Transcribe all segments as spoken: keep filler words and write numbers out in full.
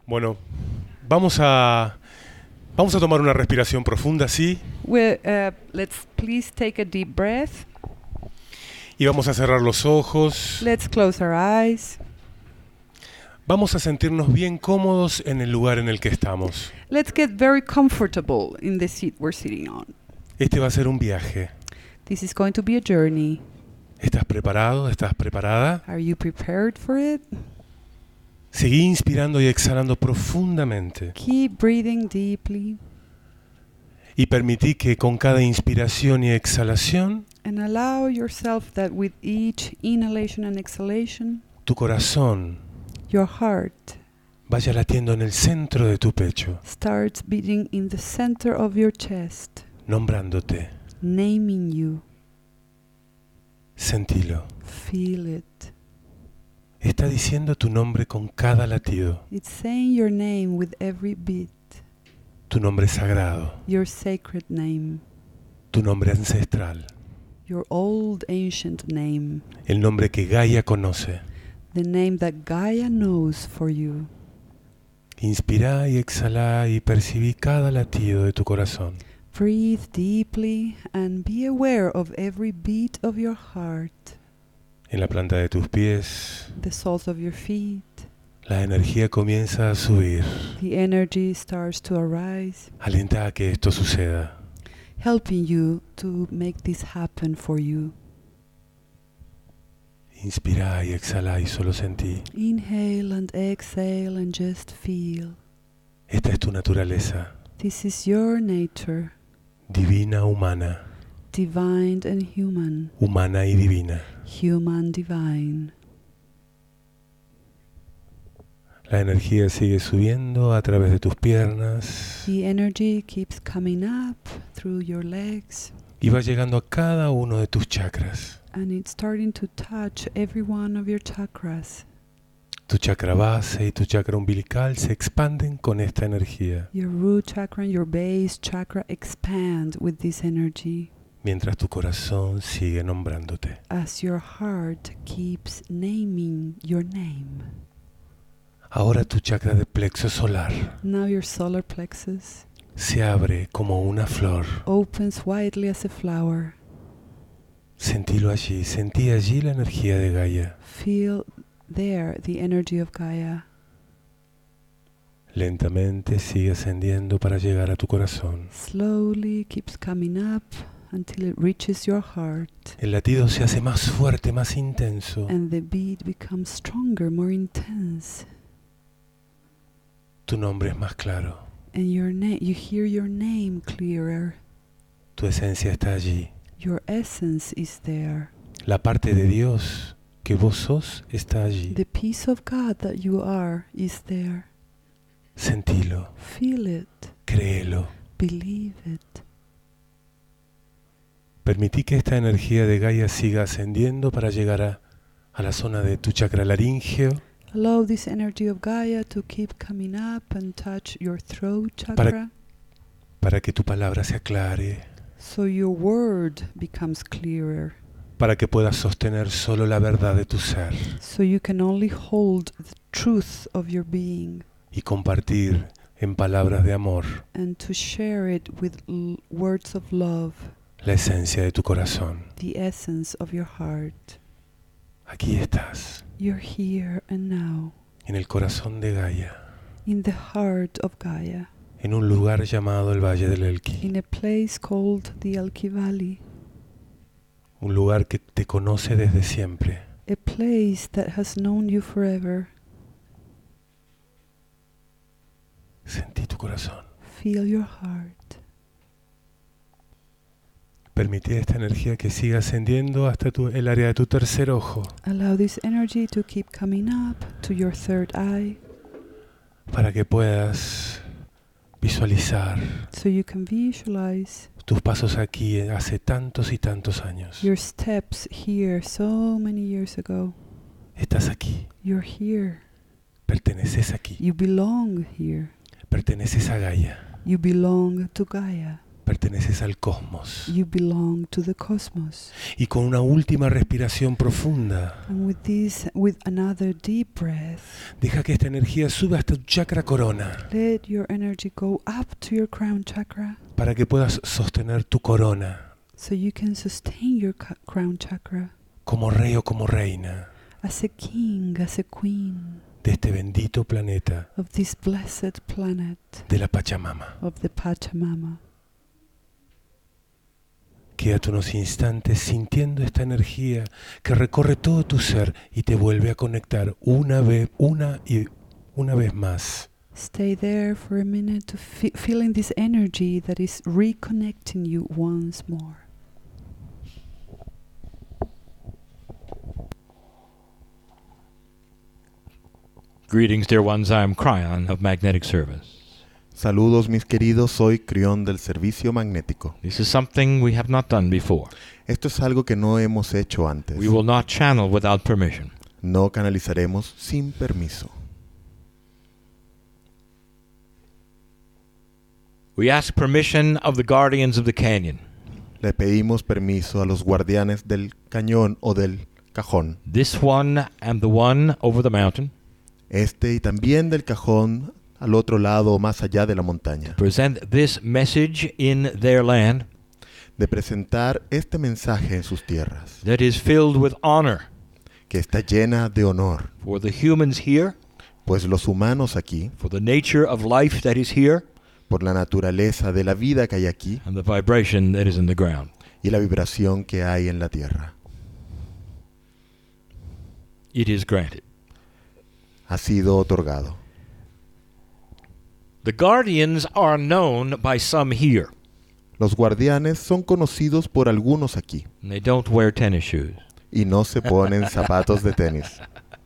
Bueno, vamos a, vamos a tomar una respiración profunda, sí, Well, uh, let's please take a deep breath. y vamos a cerrar los ojos. Let's close our eyes. Vamos a sentirnos bien cómodos en el lugar en el que estamos. Let's get very comfortable in the seat we're sitting on. Este va a ser un viaje. This is going to be a journey. ¿Estás preparado? ¿Estás preparada? Are you prepared for it? Seguí inspirando y exhalando profundamente Keep breathing deeply y permití que con cada inspiración y exhalación and allow yourself that with each inhalation and exhalation, tu corazón your heart vaya latiendo en el centro de tu pecho, starts beating in the center of your chest, nombrándote. naming you. Sentilo. Feel it. Está diciendo tu nombre con cada latido, It's saying your name with every beat, tu nombre sagrado, your sacred name, tu nombre ancestral, your old ancient name, el nombre que Gaia conoce. the name that Gaia knows for you. Inspirá y exhalá y percibí cada latido de tu corazón. Breathe deeply and be aware of every beat of your heart, En la planta de tus pies, the soles of your feet. la energía comienza a subir. The energy starts to arise, Alienta a que esto suceda. helping you to make this happen for you. Inspirá y exhalá y solo sentí. Inhale and exhale and just feel. Esta es tu naturaleza, This is your nature, divina, humana, divine and human, humana y divina. human divine. La energía sigue subiendo a través de tus piernas The energy keeps coming up through your legs y va llegando a cada uno de tus chakras. and it's starting to touch every one of your chakras. Tu chakra base y tu chakra umbilical se expanden con esta energía, Your root chakra and your base chakra expand with this energy mientras tu corazón sigue nombrándote. as your heart keeps naming your name. Ahora tu chakra de plexo solar Now your solar plexus se abre como una flor. opens widely as a flower. Sentilo allí, sentí allí la energía de Gaia. Feel there the energy of Gaia. Lentamente sigue ascendiendo para llegar a tu corazón. Slowly keeps coming up until it reaches your heart. El latido se hace más fuerte, más intenso. And the beat becomes stronger, more intense. Tu nombre es más claro. And your name, you hear your name clearer. Tu esencia está allí. Your essence is there. La parte de Dios que vos sos está allí. The peace of God that you are is there. Sentilo, Feel it. créelo. Believe it. Permití que esta energía de Gaia siga ascendiendo para llegar a, a la zona de tu chakra laríngeo, Allow this energy of Gaia to keep coming up and touch your throat chakra, Para- para que tu palabra se aclare, so your word becomes clearer, para que puedas sostener solo la verdad de tu ser so you can only hold the truth of your being y compartir en palabras de amor and to share it with l- words of love, la esencia de tu corazón. the essence of your heart. Aquí estás, You're here and now, en el corazón de Gaia, in the heart of Gaia, en un lugar llamado el Valle del Elqui, in a place called the Elqui Valley, un lugar que te conoce desde siempre. a place that has known you forever. Sentí tu corazón. Feel your heart. Permití esta energía que siga ascendiendo hasta tu- el área de tu tercer ojo, Allow this energy to keep coming up to your third eye, para que puedas visualizar so you can visualize tus pasos aquí hace tantos y tantos años. your steps here so many years ago. Estás aquí, You're here. perteneces aquí, You belong here. perteneces a Gaia. You belong to Gaia. perteneces al cosmos. You belong to the cosmos. Y con una última respiración profunda, And with this, with another deep breath, deja que esta energía suba hasta tu chakra corona, let your energy go up to your crown chakra para que puedas sostener tu corona so you can sustain your ca- crown chakra como rey o como reina as a king, as a queen de este bendito planeta of this blessed planet de la Pachamama. of the Pachamama. Quédate unos instantes sintiendo esta energía que recorre todo tu ser y te vuelve a conectar una vez, una y una vez más. Stay there for a minute to fe- feeling this energy that is reconnecting you once more. Greetings, dear ones. I am Cryon of Magnetic Service. Saludos mis queridos, soy Crión del Servicio Magnético. This is something we have not done before. Esto es algo que no hemos hecho antes. We will not channel without permission. No canalizaremos sin permiso. We ask permission of the guardians of the canyon. Le pedimos permiso a los guardianes del cañón o del cajón. This one and the one over the mountain. Este y también del cajón al otro lado o más allá de la montaña. Present this message in their land De presentar este mensaje en sus tierras. that is filled with honor Que está llena de honor. for the humans here, Pues los humanos aquí, for the nature of life that is here, por la naturaleza de la vida que hay aquí and the vibration that is in the ground. y la vibración que hay en la tierra. It is granted. Ha sido otorgado. The guardians are known by some here, Los guardianes son conocidos por algunos aquí and they don't wear tennis shoes. y no se ponen zapatos de tenis.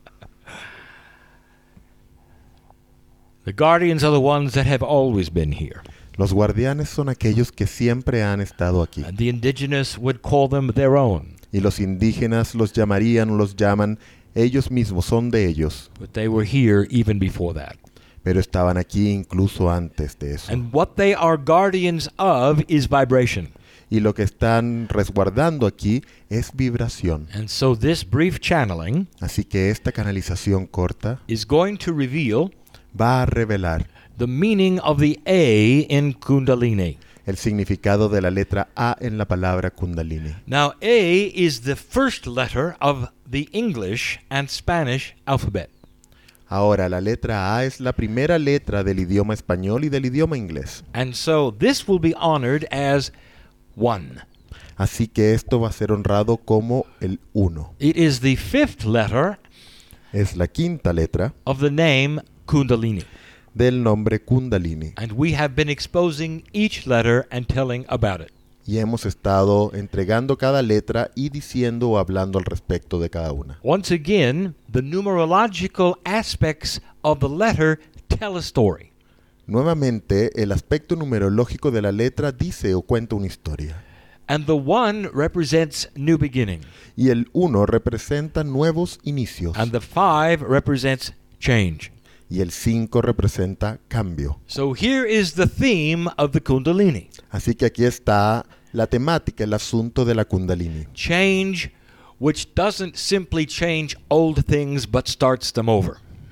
The guardians are the ones that have always been here. Los guardianes son aquellos que siempre han estado aquí. And the indigenous would call them their own, Y los indígenas los llamarían o los llaman ellos mismos, son de ellos. but they were here even before that. Pero estaban aquí incluso antes de eso. And what they are guardians of is vibration. Y lo que están resguardando aquí es vibración. And so this brief channeling Así que esta canalización corta is going to reveal va a revelar the meaning of the A in Kundalini. el significado de la letra A en la palabra Kundalini. Now, A is the first letter of the English and Spanish alphabet. Ahora, la letra A es la primera letra del idioma español y del idioma inglés. And so this will be honored as one. Así que esto va a ser honrado como el uno. It is the fifth letter Es la quinta letra of the name Kundalini. del nombre Kundalini. And we have been exposing each letter and telling about it. Y hemos estado entregando cada letra y diciendo o hablando al respecto de cada una. Once again, the numerological aspects of the letter tell a story. Nuevamente, el aspecto numerológico de la letra dice o cuenta una historia. And the one represents new beginning. Y el uno representa nuevos inicios. And the five represents change. Y el cinco representa cambio. So here is the theme of the Kundalini. Así que aquí está la temática, el asunto de la Kundalini. Change which doesn't simply change old things but starts them over.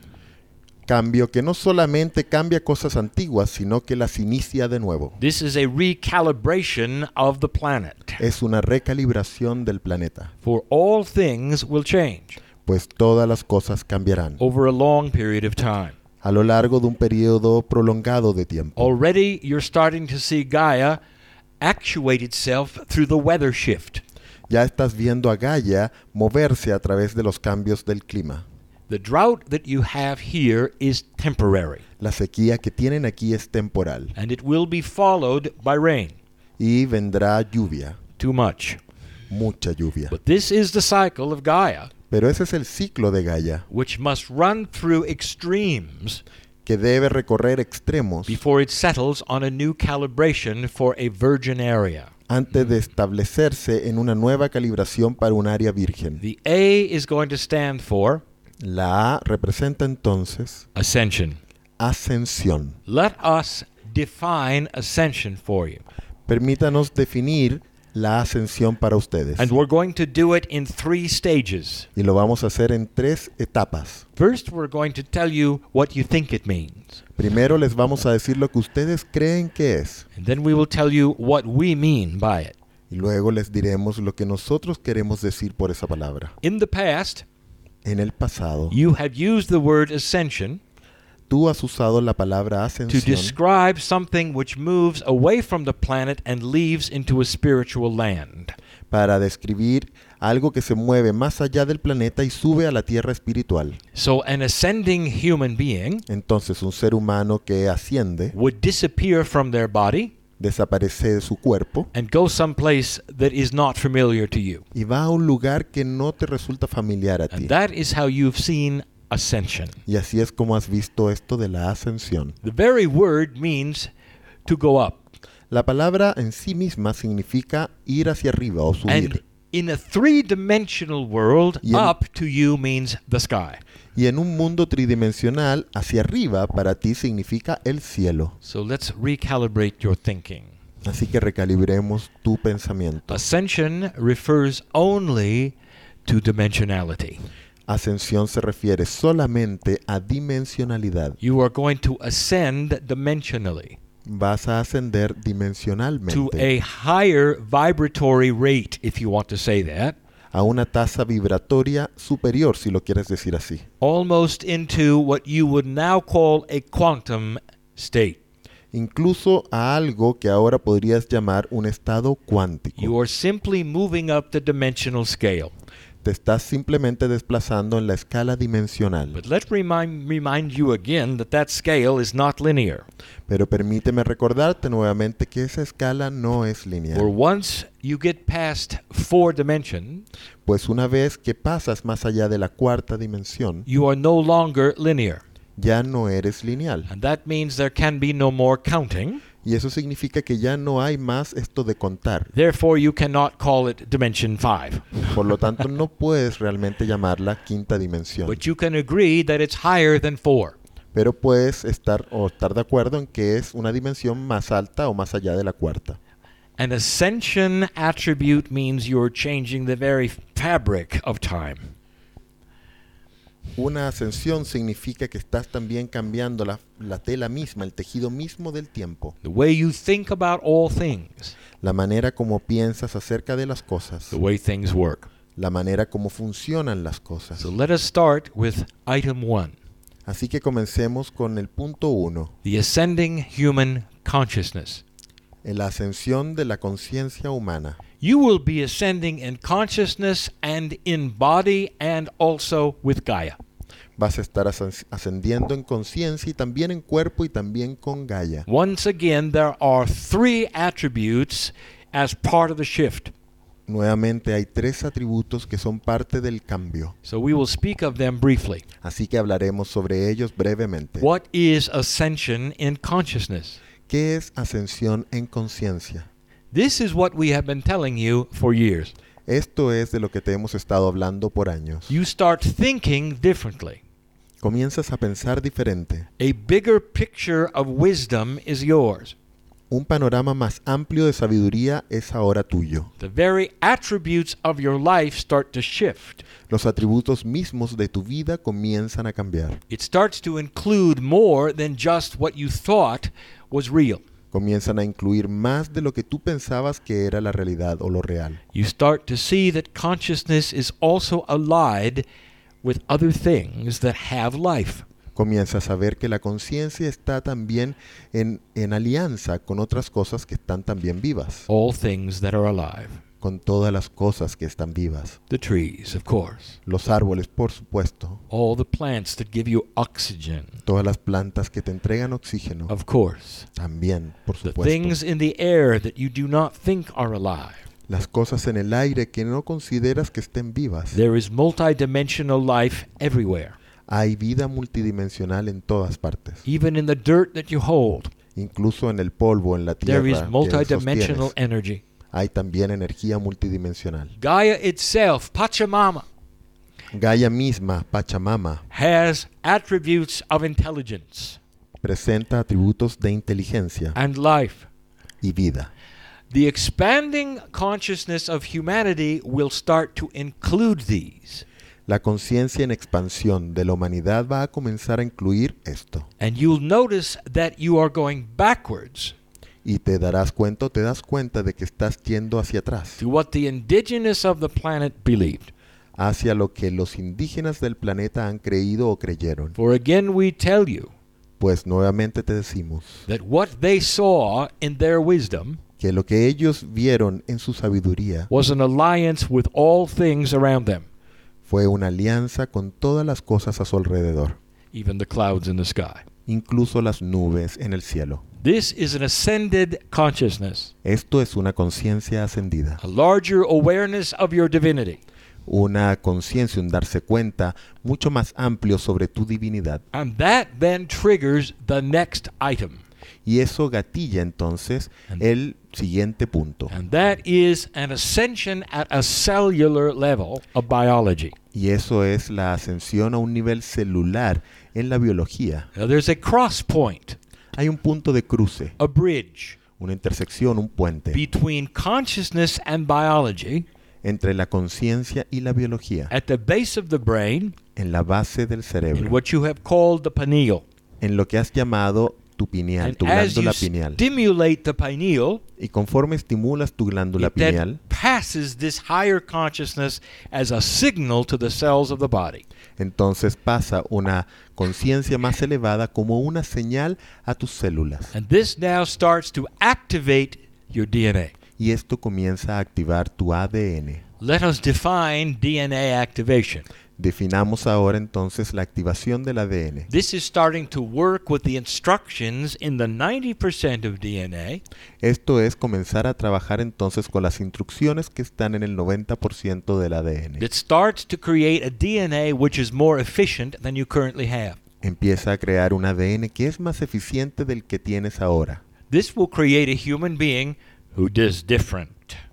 Cambio que no solamente cambia cosas antiguas, sino que las inicia de nuevo. This is a recalibration of the planet. Es una recalibración del planeta, For all things will change pues todas las cosas cambiarán over a long period of time. a lo largo de un periodo prolongado de tiempo. Already you're starting to see Gaia actuate itself through the weather shift. Ya estás viendo a Gaia moverse a través de los cambios del clima. The drought that you have here is temporary, La sequía que tienen aquí es temporal and it will be followed by rain. y vendrá lluvia, Too much. mucha lluvia. But this is the cycle of Gaia, Pero ese es el ciclo de Gaia, which must run through extremes que debe recorrer extremos before it settles on a new calibration for a virgin area. antes de establecerse en una nueva calibración para un área virgen. The A is going to stand for La A representa entonces ascension. ascensión. Let us define ascension for you. Permítanos definir la ascensión para ustedes. And we're going to do it in three stages. Y lo vamos a hacer en tres etapas. First, we're going to tell you what you think it means. Primero les vamos a decir lo que ustedes creen que es. And then we will tell you what we mean by it. Y luego les diremos lo que nosotros queremos decir por esa palabra. In the past, En el pasado, you have used the word ascension tú has usado la palabra to ascensión describe something which moves away from the planet and leaves into a spiritual land. para describir algo que se mueve más allá del planeta y sube a la tierra espiritual. So an ascending human being Entonces, un ser humano que asciende, would disappear from their body desaparece de su cuerpo and go someplace that is not familiar to you. y va a un lugar que no te resulta familiar a ti. And that is how you've seen ascension. Y así es como has visto esto de la ascensión. The very word means to go up. La palabra en sí misma significa ir hacia arriba o And subir. in a three-dimensional world, Y en- up to you means the sky. Y en un mundo tridimensional, hacia arriba para ti significa el cielo. So let's recalibrate your thinking. Así que recalibremos tu pensamiento. Ascension refers only to dimensionality. Ascensión se refiere solamente a dimensionalidad. You are going to ascend dimensionally Vas a ascender to dimensionalmente a higher vibratory rate, if you want to say that, a una tasa vibratoria superior, si lo quieres decir así. almost into what you would now call a quantum state. Incluso a algo que ahora podrías llamar un estado cuántico. You are simply moving up the dimensional scale. Te estás simplemente desplazando en la escala dimensional. But let's remind, remind you again that that scale is not linear. Pero permíteme recordarte nuevamente que esa escala no es For lineal. once you get past four dimensions, Pues una vez que pasas más allá de la cuarta dimensión, you are no longer linear. ya no eres lineal. And that means there can be no more counting. Y eso significa que ya no hay más esto de contar. Therefore, you cannot call it dimension five. Por lo tanto, no puedes realmente llamarla quinta dimensión. But you can agree that it's higher than four. Pero puedes estar o estar de acuerdo en que es una dimensión más alta o más allá de la cuarta. An ascension attribute means you're changing the very fabric of time. Una ascensión significa que estás también cambiando la, la tela misma, el tejido mismo del tiempo. The way you think about all things, La manera como piensas acerca de las cosas. the way things work. La manera como funcionan las cosas. So let us start with item one, Así que comencemos con el punto uno. the ascending human consciousness. En la ascensión de la conciencia humana. You will be ascending in consciousness and in body and also with Gaia. Vas a estar asc- ascendiendo en conciencia y también en cuerpo y también con Gaia. Once again, there are three attributes as part of the shift. Nuevamente hay tres atributos que son parte del cambio. So we will speak of them briefly. Así que hablaremos sobre ellos brevemente. What is ascension in consciousness? ¿Qué es ascensión en conciencia? This is what we have been telling you for years. Esto es de lo que te hemos estado hablando por años. You start thinking differently. Comienzas a pensar diferente. A bigger picture of wisdom is yours. Un panorama más amplio de sabiduría es ahora tuyo. The very attributes of your life start to shift. Los atributos mismos de tu vida comienzan a cambiar. It starts to include more than just what you thought was real. Comienzan a incluir más de lo que tú pensabas que era la realidad o lo real. You start to see that consciousness is also allied with other things that have life. Comienzas a ver que la conciencia está también en, en alianza con otras cosas que están también vivas. All things that are alive. Con todas las cosas que están vivas. The trees, of course. Los árboles, por supuesto. All the plants that give you oxygen, Todas las plantas que te entregan oxígeno. of course. También, por The supuesto. things in the air that you do not think are alive. Las cosas en el aire que no consideras que estén vivas. There is multidimensional life everywhere. Hay vida multidimensional en todas partes. Even in the dirt that you hold, Incluso en el polvo, en la there is tierra que multidimensional sostienes, energy. hay también energía multidimensional. Gaia itself, Pachamama, Gaia misma, Pachamama, has attributes of intelligence presenta atributos de inteligencia and life. y vida. The expanding consciousness of humanity will start to include these. La conciencia en expansión de la humanidad va a comenzar a incluir esto. And you'll notice that you are going backwards Y te darás cuenta o te das cuenta de que estás yendo hacia atrás, to what the indigenous of the planet believed. hacia lo que los indígenas del planeta han creído o creyeron. For again we tell you Pues nuevamente te decimos that what they saw in their wisdom que lo que ellos vieron en su sabiduría was an alliance with all things around them, fue una alianza con todas las cosas a su alrededor, even the clouds in the sky. incluso las nubes en el cielo. This is an ascended consciousness, Esto es una conciencia ascendida, a larger awareness of your divinity. una conciencia, un darse cuenta mucho más amplio sobre tu divinidad. And that then triggers the next item. Y eso gatilla entonces el siguiente punto. And that is an ascension at a cellular level of biology. Y eso es la ascensión a un nivel celular en la biología. Now, there's a cross point, Hay un punto de cruce, a bridge una intersección, un puente between consciousness and biology entre la conciencia y la biología, at the base of the brain en la base del in cerebro, what you have called the pineal. en lo que has llamado tu pineal, And tu as you glándula pineal. stimulate the pineal, Y conforme estimulas tu glándula it then pineal, passes this higher consciousness as a signal to the cells of the body. entonces pasa una conciencia más elevada como una señal a tus células. And this now starts to activate your D N A. Y esto comienza a activar tu A D N. Let us define D N A activation. Definamos ahora entonces la activación del A D N. This is starting to work with the instructions in the ninety percent of D N A Esto es comenzar a trabajar entonces con las instrucciones que están en el noventa por ciento del A D N. that starts to create a D N A which is more efficient than you currently have. Empieza a crear un A D N que es más eficiente del que tienes ahora. This will create a human being who is different.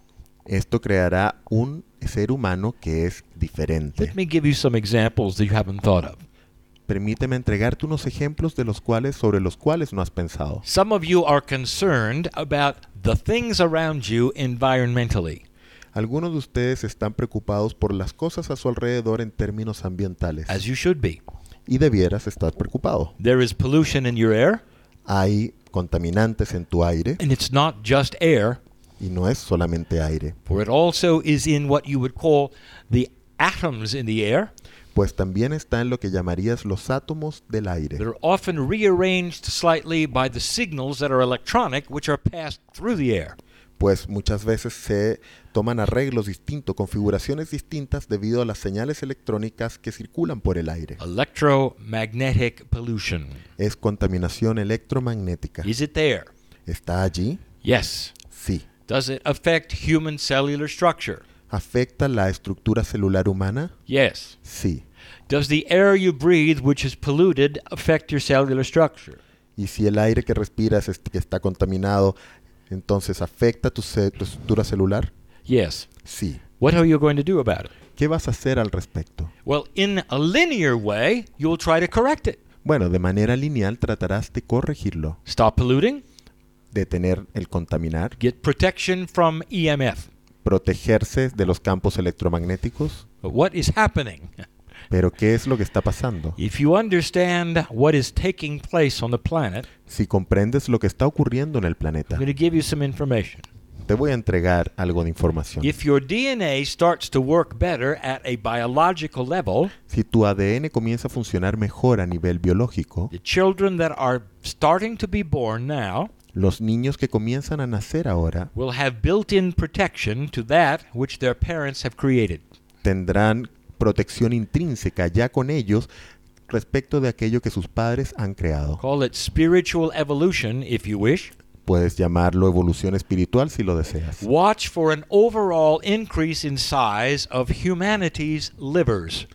Esto creará un ser humano que es diferente. Let me give you some examples that you haven't thought of. Permíteme entregarte unos ejemplos de los cuales, sobre los cuales no has pensado. Some of you are concerned about the things around you environmentally. Algunos de ustedes están preocupados por las cosas a su alrededor en términos ambientales. As you should be. Y debieras estar preocupado. There is pollution in your air, Hay contaminantes en tu aire and it's not just air, y no es solamente aire, for it also is in what you would call the atoms in the air pues también está en lo que llamarías los átomos del aire, that are often rearranged slightly by the signals that are electronic, which are passed through the air. pues muchas veces se toman arreglos distintos, configuraciones distintas debido a las señales electrónicas que circulan por el aire. Electromagnetic pollution. Es contaminación electromagnética. Is it there? ¿Está allí? Yes. Sí. Does it affect human cellular structure? ¿Afecta la estructura celular humana? Yes. Sí. Does the air you breathe, which is polluted, affect your cellular structure? Y si el aire que respiras es- que está contaminado, entonces ¿afecta tu, ce- tu estructura celular? Yes. Sí. What are you going to do about it? ¿Qué vas a hacer al respecto? Well, in a linear way, you'll try to correct it. Bueno, de manera lineal tratarás de corregirlo, Stop polluting, detener el contaminar, get protection from E M F. protegerse de los campos electromagnéticos. But what is happening? Pero ¿qué es lo que está pasando? If you understand what is taking place on the planet, Si comprendes lo que está ocurriendo en el planeta, I'm going to give you some information. te voy a entregar algo de información. If your D N A starts to work better at a biological level, Si tu A D N comienza a funcionar mejor a nivel biológico, the children that are starting to be born now los niños que comienzan a nacer ahora will have built-in protection to that which their parents have created. tendrán protección intrínseca ya con ellos respecto de aquello que sus padres han creado. Call it spiritual evolution if you wish. Puedes llamarlo evolución espiritual si lo deseas. Watch for an overall increase in size of humanity's livers.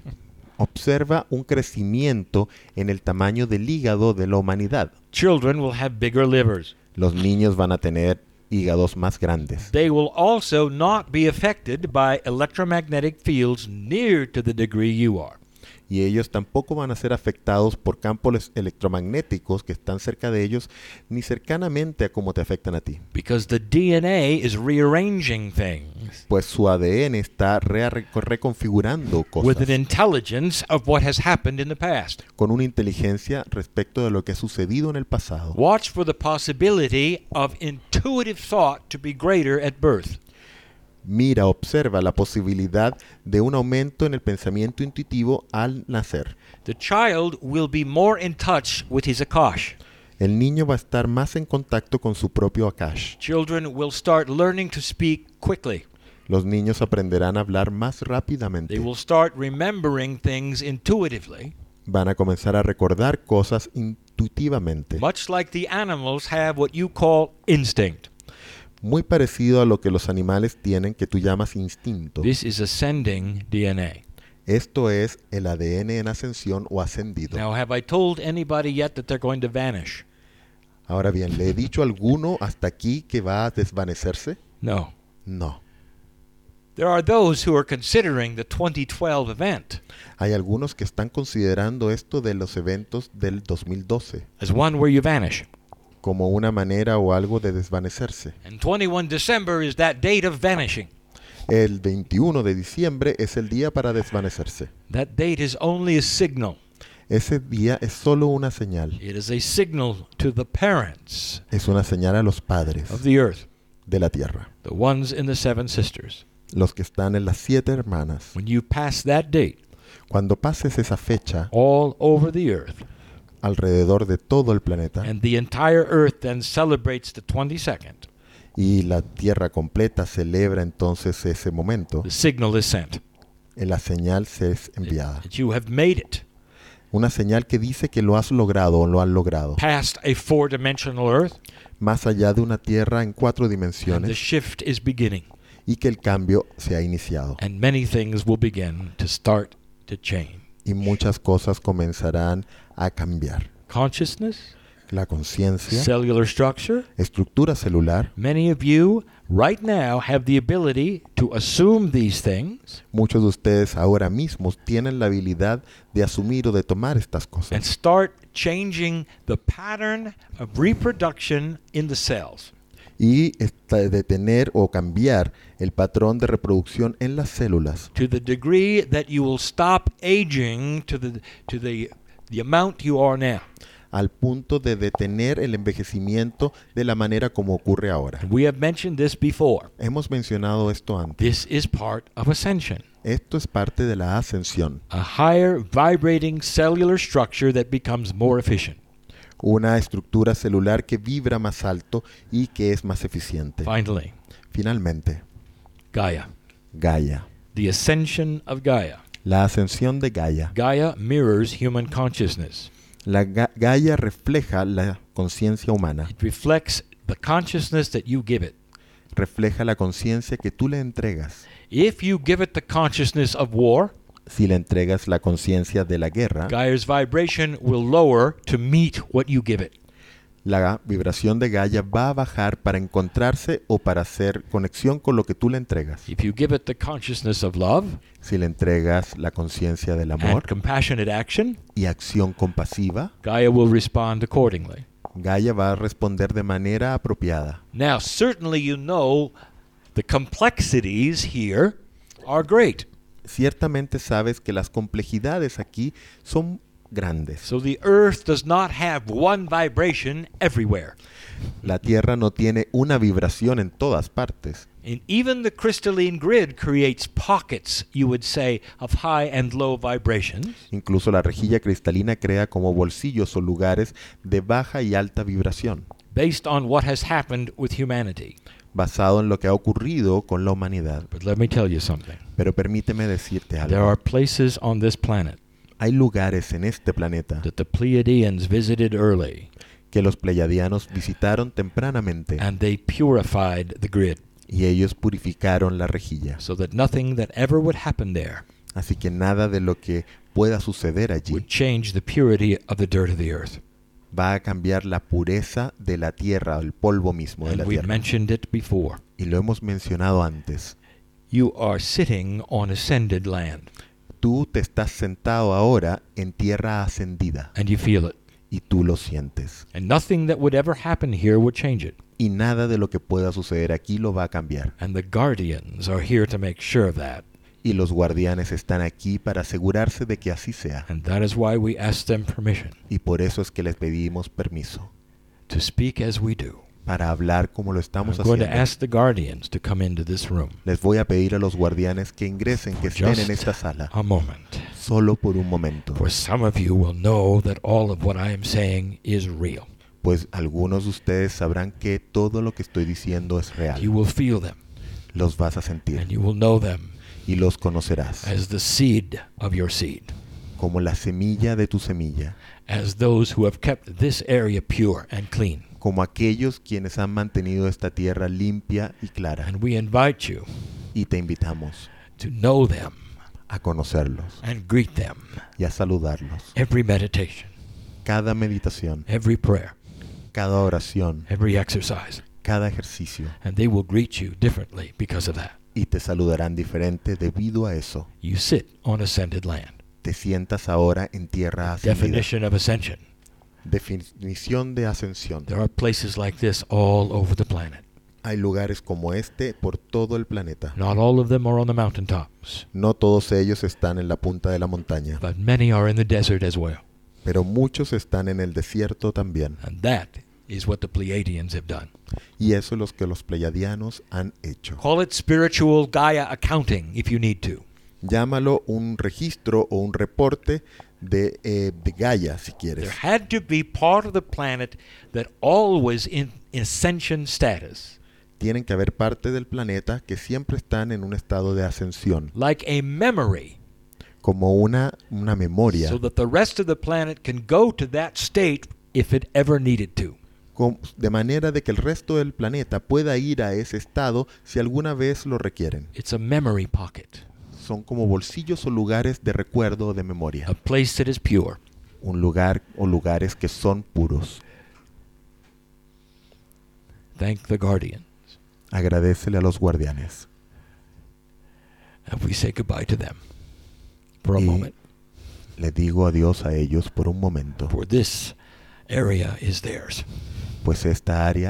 Observa un crecimiento en el tamaño del hígado de la humanidad. Children will have bigger livers. Los niños van a tener hígados más grandes. They will also not be affected by electromagnetic fields near to the degree you are. y ellos tampoco van a ser afectados por campos electromagnéticos que están cerca de ellos, ni cercanamente a cómo te afectan a ti. Because the D N A is rearranging things Pues su A D N está re- reconfigurando with cosas an intelligence of what has happened in the past. con una inteligencia respecto de lo que ha sucedido en el pasado. Watch for the possibility of intuitive thought to be greater at birth. Mira, observa la posibilidad de un aumento en el pensamiento intuitivo al nacer. The child will be more in touch with his Akash. El niño va a estar más en contacto con su propio Akash. Children will start learning to speak quickly. Los niños aprenderán a hablar más rápidamente. They will start remembering things intuitively, Van a comenzar a recordar cosas intuitivamente. much like the animals have what you call instinct. Muy parecido a lo que los animales tienen que tú llamas instinto. This is ascending D N A. Esto es el A D N en ascensión o ascendido. Now, have I told anybody yet that they're going to vanish? Ahora bien, ¿le he dicho a alguno hasta aquí que va a desvanecerse? No. No. There are those who are considering the twenty twelve event Hay algunos que están considerando esto de los eventos del dos mil doce as one where you vanish. como una manera o algo de desvanecerse. And twenty-one December is that date of vanishing. El veintiuno de diciembre es el día para desvanecerse. That date is only a signal. Ese día es solo una señal. It is a signal to the parents Es una señal a los padres of the earth, de la tierra, the ones in the seven sisters. los que están en las siete hermanas. When you pass that date Cuando pases esa fecha all over the earth, alrededor de todo el planeta and the entire earth then celebrates the twenty-second, y la tierra completa celebra entonces ese momento, the signal is sent la señal se es enviada. that you have made it Una señal que dice que lo has logrado o lo han logrado. past a four-dimensional earth, Más allá de una tierra en cuatro and the dimensiones shift is beginning, y que el cambio se ha iniciado. and many things will begin to start to change. Y muchas cosas comenzarán a cambiar. Consciousness, La conciencia, cellular structure. estructura celular. Many of you right now have the ability to assume these things Muchos de ustedes ahora mismos tienen la habilidad de asumir o de tomar estas and cosas start changing the pattern of reproduction in the cells. y esta- de tener o cambiar el patrón de reproducción en las células, To the degree that you will stop aging to the to the the amount you are now. al punto de detener el envejecimiento de la manera como ocurre ahora. We have mentioned this before. Hemos mencionado esto antes. This is part of ascension. Esto es parte de la ascensión, A higher vibrating cellular structure that becomes more efficient. una estructura celular que vibra más alto y que es más eficiente. Finally, Finalmente, Gaia. Gaia, The ascension of Gaia. la ascensión de Gaia. Gaia mirrors human consciousness. La Ga- Gaia refleja la conciencia humana, It reflects the consciousness that you give it. refleja la conciencia que tú le entregas. If you give it the consciousness of war, Si le entregas la conciencia de la guerra, Gaia's vibration will lower to meet what you give it. la vibración de Gaia va a bajar para encontrarse o para hacer conexión con lo que tú le entregas. If you give it the consciousness of love Si le entregas la conciencia del and amor compassionate action, y acción compasiva, Gaia will respond accordingly. Gaia va a responder de manera apropiada. Now, certainly you know the complexities here are great. Ciertamente sabes que las complejidades aquí son grandes. So the earth does not have one vibration everywhere. La Tierra no tiene una vibración en todas partes. And even the crystalline grid creates pockets, you would say, of high and low vibrations. Incluso la rejilla cristalina crea como bolsillos o lugares de baja y alta vibración, Based on what has happened with humanity. basado en lo que ha ocurrido con la humanidad. But let me tell you something. Pero permíteme decirte There algo. are places on this planet Hay lugares en este planeta that the Pleiadians visited early, que los pleiadianos visitaron tempranamente and they purified the grid y ellos purificaron la rejilla. so that nothing that ever would happen there Así que nada de lo que pueda suceder allí would change the purity of the dirt of the earth. va a cambiar la pureza de la tierra, el polvo mismo de And la we've tierra. mentioned it before. Y lo hemos mencionado antes. You are sitting on ascended land. tú te estás sentado ahora en tierra ascendida and you feel it. y tú lo sientes. And nothing that would ever happen here would change it. Y nada de lo que pueda suceder aquí lo va a cambiar. And the guardians are here to make sure of that. Y los guardianes están aquí para asegurarse de que así sea. And that is why we ask them permission Y por eso es que les pedimos permiso to speak as we do. para hablar como lo estamos I'm going to haciendo. ask the guardians to come into this room. Les voy a pedir a los guardianes que ingresen, que estén Just en esta sala, a moment. solo por un momento. For some of you will know that all of what I am saying is real. Pues algunos de ustedes sabrán que todo lo que estoy diciendo es You real. will feel them, Los vas a sentir and you will know them y los conocerás as the seed of your seed, como la semilla de tu semilla, as those who have kept this area pure and clean. como aquellos quienes han mantenido esta tierra limpia y clara. And we invite you Y te invitamos to know them a conocerlos and greet them y a saludarlos. every meditation, Cada meditación, every prayer, cada oración, every exercise. cada ejercicio, And they will greet you differently because of that. y te saludarán diferente debido a eso. You sit on ascended land. Te sientas ahora en tierra ascendida. Definition of ascension. Definición de ascensión. There are places like this all over the planet. Hay lugares como este por todo el planeta. Not all of them are on the mountaintops, No todos ellos están en la punta de la montaña, but many are in the desert as well. pero muchos están en el desierto también. And that is what the Pleiadians have done. Y eso es lo que los pleiadianos han hecho. Call it spiritual Gaia accounting if you need to. Llámalo un registro o un reporte de, eh, de Gaia, si quieres. There had to be part of the planet that always in ascension status, Tienen que haber parte del planeta que siempre están en un estado de ascensión, like a memory, como una, una memoria, so that the rest of the planet can go to that state if it ever needed to. com- de manera de que el resto del planeta pueda ir a ese estado si alguna vez lo requieren. It's a memory pocket, Son como bolsillos o lugares de recuerdo o de memoria. a place that is pure. Un lugar o lugares que son puros. Thank the guardian. Agradécele a los guardianes. And we say goodbye to them for a Y moment. le digo adiós a ellos por un momento, For this area is theirs. pues esta área